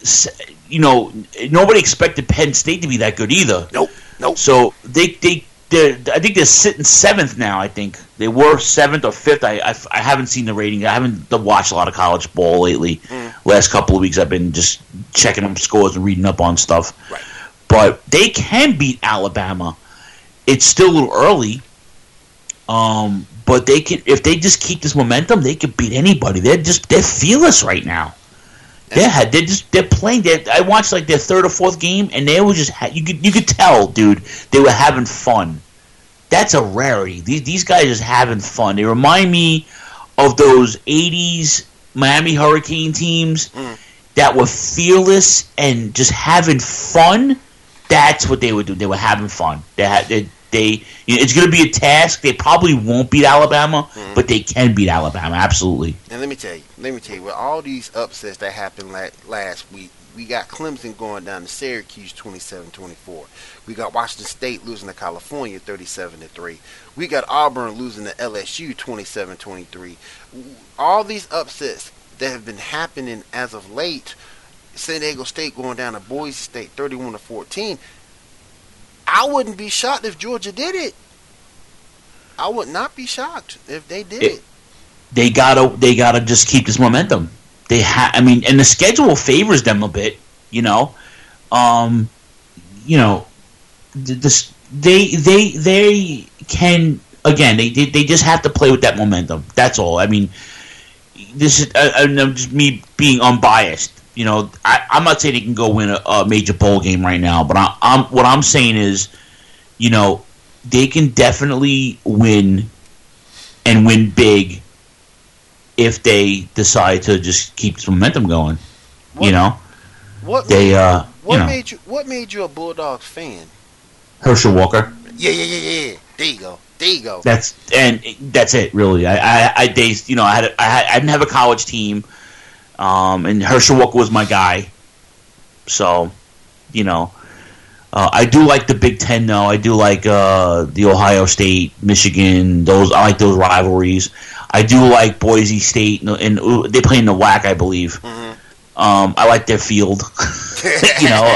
nobody expected Penn State to be that good either. Nope. So I think they're sitting seventh now. I think they were seventh or fifth. I haven't seen the rating. I haven't watched a lot of college ball lately. Last couple of weeks, I've been just checking them scores and reading up on stuff. Right. But they can beat Alabama. It's still a little early. But they can, if they just keep this momentum, they could beat anybody. They're fearless right now. They're playing. I watched like their third or fourth game, and they were just you could tell, dude, they were having fun. That's a rarity. These guys are just having fun. They remind me of those '80s Miami Hurricane teams that were fearless and just having fun. That's what they would do. They were having fun. It's going to be a task. They probably won't beat Alabama, but they can beat Alabama, absolutely. And let me tell you, with all these upsets that happened last week, we got Clemson going down to Syracuse 27-24. We got Washington State losing to California 37-3. We got Auburn losing to LSU 27-23. All these upsets that have been happening as of late, San Diego State going down to Boise State 31-14. I wouldn't be shocked if Georgia did it. I would not be shocked if they did it. They gotta just keep this momentum. And the schedule favors them a bit. The they can again. They just have to play with that momentum. That's all. I mean, this is just me being unbiased. You know, I'm not saying they can go win a major bowl game right now, but what I'm saying is, you know, they can definitely win and win big if they decide to just keep this momentum going. You know, what made you a Bulldogs fan? Herschel Walker. Yeah. There you go. That's it. Really, I didn't have a college team, and Herschel Walker was my guy. So, you know, I do like the Big Ten though. I do like the Ohio State, Michigan. I like those rivalries. I do like Boise State, and they play in the WAC, I believe. Mm-hmm. I like their field. You know,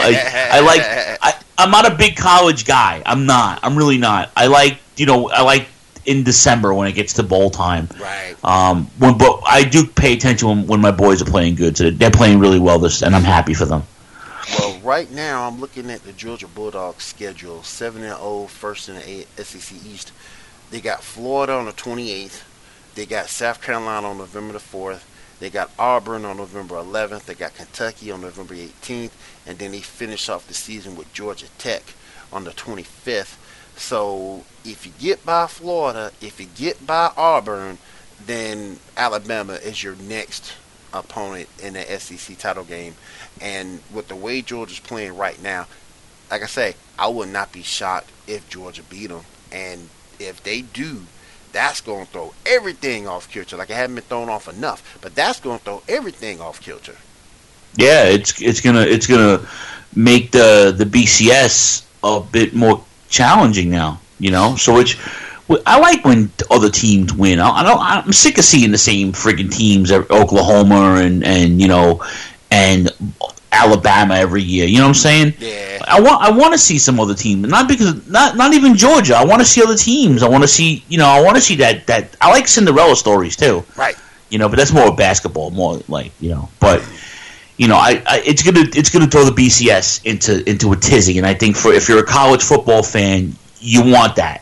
I'm not a big college guy. I'm not. I'm really not. I like in December when it gets to bowl time. Right. But I do pay attention when my boys are playing good. So they're playing really well and I'm happy for them. Well, right now I'm looking at the Georgia Bulldogs schedule. 7-0, first in the SEC East. They got Florida on the 28th. They got South Carolina on November the 4th. They got Auburn on November 11th. They got Kentucky on November 18th. And then they finish off the season with Georgia Tech on the 25th. So if you get by Florida, if you get by Auburn, then Alabama is your next opponent in the SEC title game. And with the way Georgia's playing right now, like I say, I would not be shocked if Georgia beat them. And if they do, that's going to throw everything off kilter. Like it hasn't been thrown off enough, but that's going to throw everything off kilter. Yeah, it's gonna make the BCS a bit more challenging now. You know, so I like when other teams win. I'm sick of seeing the same friggin' teams, Oklahoma and you know, and Alabama every year. You know what I'm saying? Yeah. I want to see some other teams, not even Georgia. I want to see other teams. I want to see that. I like Cinderella stories too. Right. You know, but that's more basketball, more like, you know. But you know, it's gonna throw the BCS into a tizzy, and I think if you're a college football fan, you want that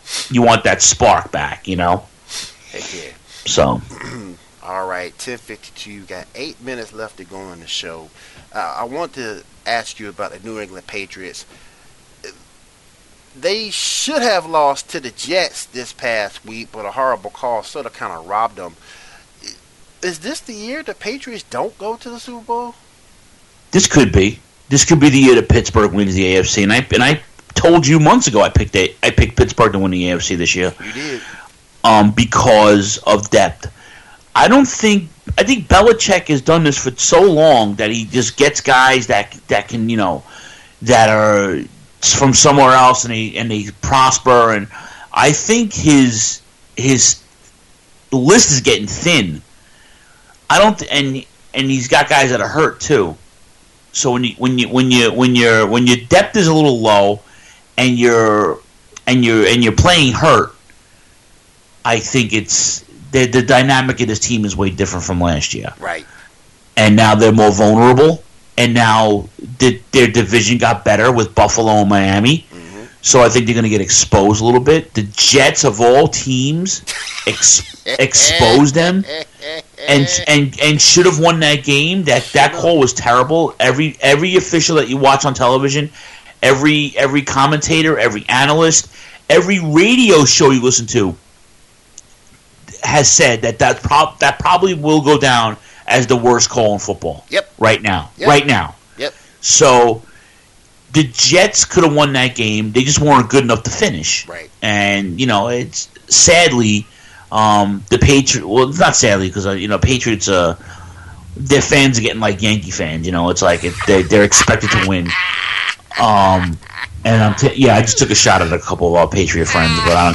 spark back. You know. Heck yeah. So. All right, 10:52. Got 8 minutes left to go on the show. I want to ask you about the New England Patriots. They should have lost to the Jets this past week, but a horrible call sort of kind of robbed them. Is this the year the Patriots don't go to the Super Bowl? This could be the year that Pittsburgh wins the AFC, and I told you months ago I picked Pittsburgh to win the AFC this year. You did. Because of depth. I think Belichick has done this for so long that he just gets guys that can, you know, that are from somewhere else and they prosper, and I think his list is getting thin. And he's got guys that are hurt too. So when your depth is a little low and you're playing hurt, I think it's the dynamic of this team is way different from last year. Right. And now they're more vulnerable. And now their division got better with Buffalo and Miami. Mm-hmm. So I think they're going to get exposed a little bit. The Jets, of all teams, exposed them and should have won that game. That call was terrible. Every official that you watch on television, every commentator, every analyst, every radio show you listen to has said that probably will go down as the worst call in football. Yep. Right now. Yep. Right now. Yep. So the Jets could have won that game. They just weren't good enough to finish. Right. And, you know, it's sadly the Patriots. Well, not sadly because Patriots. Their fans are getting like Yankee fans. You know, it's like they're expected to win. And I just took a shot at a couple of our Patriot friends, but I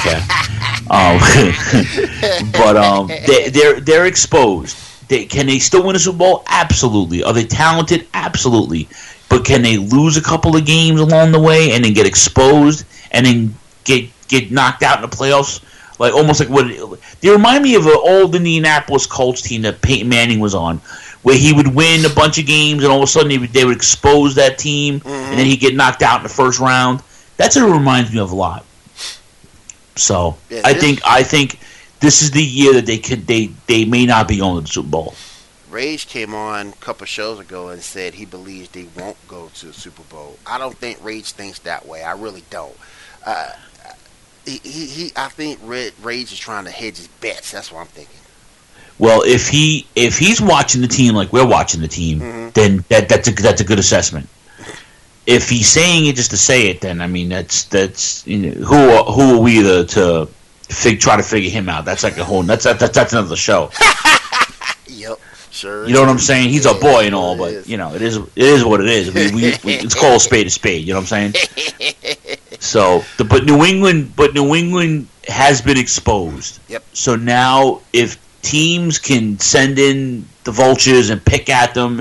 don't care. But they're exposed. Can they still win a Super Bowl? Absolutely. Are they talented? Absolutely. But can they lose a couple of games along the way and then get exposed and then get knocked out in the playoffs? Like almost like what they remind me of an old Indianapolis Colts team that Peyton Manning was on, where he would win a bunch of games and all of a sudden they would expose that team, and then he'd get knocked out in the first round. That's what it reminds me of a lot. So I think this is the year that they may not be going to the Super Bowl. Rage came on a couple shows ago and said he believes they won't go to the Super Bowl. I don't think Rage thinks that way. I really don't. I think Rage is trying to hedge his bets. That's what I'm thinking. Well, if he's watching the team like we're watching the team, then that's a good assessment. If he's saying it just to say it, then I mean that's who are we to try to figure him out? That's like a whole that's another show. Yep. Sure. You know what I'm saying? He's a boy and all, but it is what it is. We it's called a spade. You know what I'm saying? So, but New England has been exposed. Yep. So now, if teams can send in the vultures and pick at them,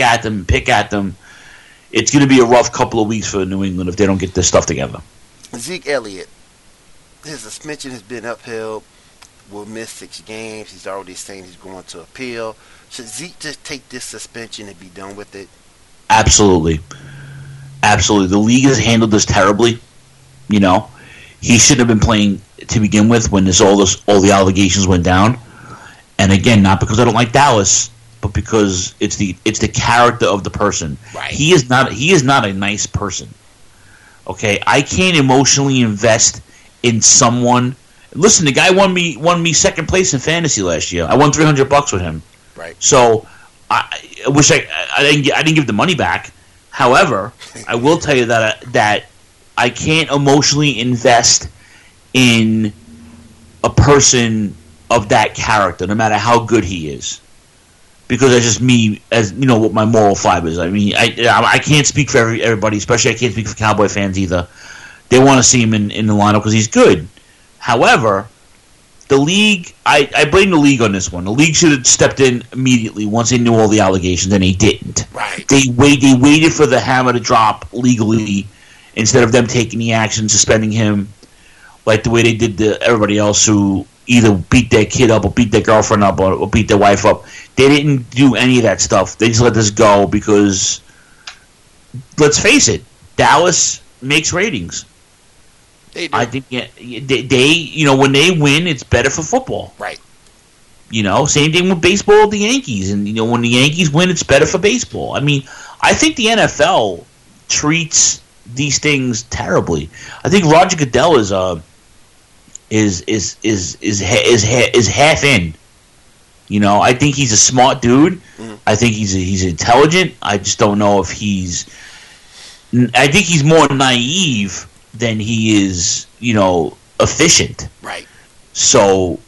it's going to be a rough couple of weeks for New England if they don't get this stuff together. Zeke Elliott, his suspension has been upheld. Will miss 6 games. He's already saying he's going to appeal. Should Zeke just take this suspension and be done with it? Absolutely. The league has handled this terribly. You know, he shouldn't have been playing to begin with when all the allegations went down. And again, not because I don't like Dallas, but because it's the character of the person. Right. He is not a nice person. Okay, I can't emotionally invest in someone. Listen, the guy won me second place in fantasy last year. I won $300 with him. Right. So I wish I didn't give the money back. However, I will tell you that I can't emotionally invest in a person of that character, no matter how good he is, because that's just me, as you know, what my moral fiber is. I mean, I can't speak for everybody, especially I can't speak for Cowboy fans either. They want to see him in the lineup because he's good. However, the league, I blame the league on this one. The league should have stepped in immediately once they knew all the allegations, and they didn't. Right. They waited for the hammer to drop legally instead of them taking the action, suspending him, like the way they did to everybody else who either beat their kid up or beat their girlfriend up or beat their wife up. They didn't do any of that stuff. They just let this go because, let's face it, Dallas makes ratings. They do. I think they when they win, it's better for football. Right. Same thing with baseball, the Yankees. And, when the Yankees win, it's better for baseball. I mean, I think the NFL treats these things terribly. I think Roger Goodell is half in. I think he's a smart dude. I think he's intelligent. I just don't know if I think he's more naive than he is, efficient. Right. So,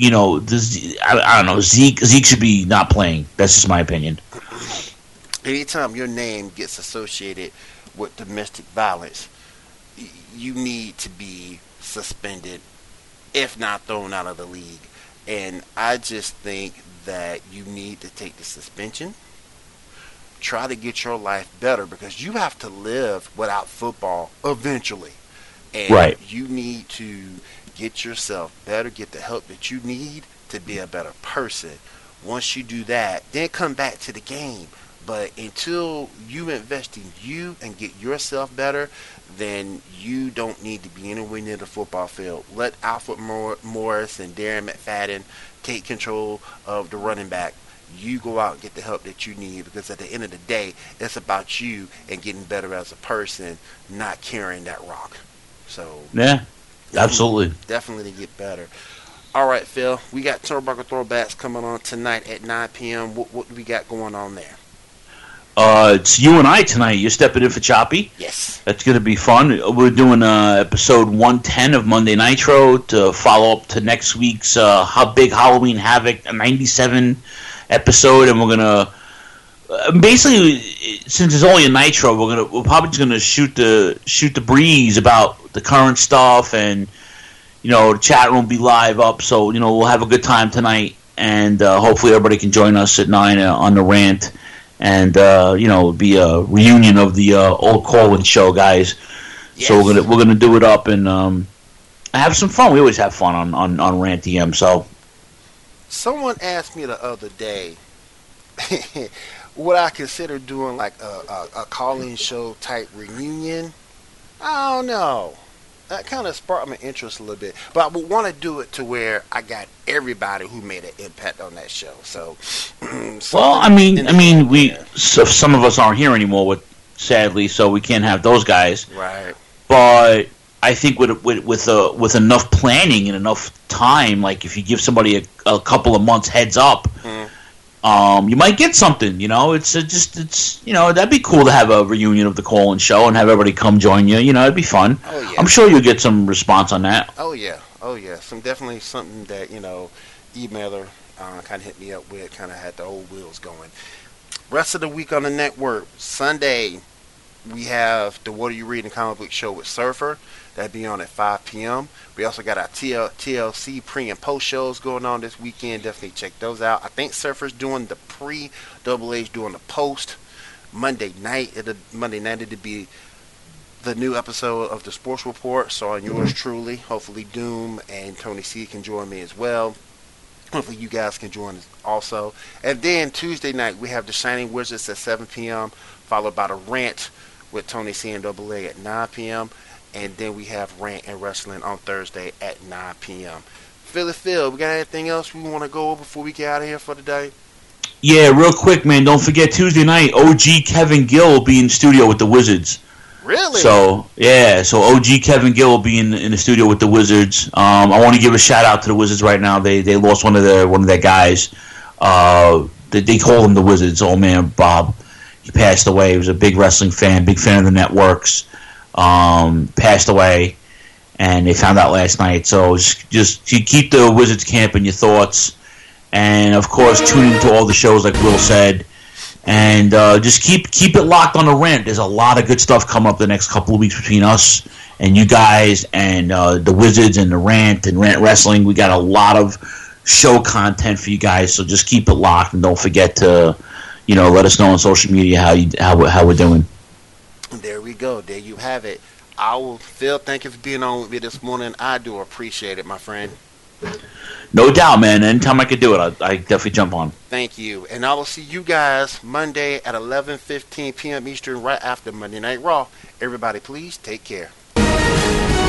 I don't know. Zeke should be not playing. That's just my opinion. Anytime your name gets associated with domestic violence, you need to be suspended, if not thrown out of the league. And I just think that you need to take the suspension, try to get your life better, because you have to live without football eventually. And right. You need to get yourself better, get the help that you need to be a better person. Once you do that, then come back to the game. But until you invest in you and get yourself better, then you don't need to be anywhere near the football field. Let Alfred Morris and Darren McFadden take control of the running back. You go out and get the help that you need, because at the end of the day, it's about you and getting better as a person, not carrying that rock. So yeah, absolutely. Definitely to get better. All right, Phil, we got Turnbuckle Throwbacks coming on tonight at 9 p.m. What do we got going on there? It's you and I tonight. You're stepping in for Choppy. Yes. That's going to be fun. We're doing episode 110 of Monday Nitro to follow up to next week's Big Halloween Havoc 97 episode, and we're going to basically, since it's only a Nitro, we're probably just going to shoot the breeze about the current stuff, and the chat room will be live up, so we'll have a good time tonight, and hopefully everybody can join us at 9 on the rant. And it'll be a reunion of the old call-in show, guys. Yes. So we're gonna do it up and have some fun. We always have fun on Rant DM. So someone asked me the other day would I consider doing like a call-in show type reunion, I don't know. That kind of sparked my interest a little bit, but I would want to do it to where I got everybody who made an impact on that show. So, Well, some of us aren't here anymore, sadly, so we can't have those guys. right. But I think with enough planning and enough time, like if you give somebody a couple of months heads up, you might get something. That'd be cool to have a reunion of the call-in show and have everybody come join you. It'd be fun. Oh yeah. I'm sure you'll get some response on that. Oh yeah. Oh yeah. Definitely something that emailer kind of hit me up with. Kind of had the old wheels going. Rest of the week on the network. Sunday, we have the What Are You Reading comic book show with Surfer. That'll be on at 5 p.m. We also got our TLC pre and post shows going on this weekend. Definitely check those out. I think Surfer's doing the pre, Double H doing the post. Monday night it'll be the new episode of the Sports Report. So on yours truly, hopefully Doom and Tony C can join me as well. Hopefully you guys can join us also. And then Tuesday night we have the Shining Wizards at 7 p.m. followed by the Rant with Tony C and Double A at 9 p.m. And then we have Rant and Wrestling on Thursday at 9 p.m. Phil, we got anything else we want to go over before we get out of here for the day? Yeah, real quick, man. Don't forget Tuesday night, OG Kevin Gill will be in studio with the Wizards. Really? So OG Kevin Gill will be in the studio with the Wizards. I want to give a shout out to the Wizards right now. They lost one of their guys. They call him the Wizards. Old man Bob, he passed away. He was a big wrestling fan, big fan of the networks. Passed away, and they found out last night. So just you keep the Wizards camp in your thoughts, and of course tune into all the shows like Will said, and just keep it locked on the Rant. There's a lot of good stuff coming up the next couple of weeks between us and you guys and the Wizards and the Rant and Rant Wrestling. We got a lot of show content for you guys, so just keep it locked and don't forget to let us know on social media how we're doing. There we go. There you have it. Phil, thank you for being on with me this morning. I do appreciate it, my friend. No doubt, man. Anytime I could do it, I definitely jump on. Thank you. And I will see you guys Monday at 11:15 p.m. Eastern, right after Monday Night Raw. Everybody, please take care.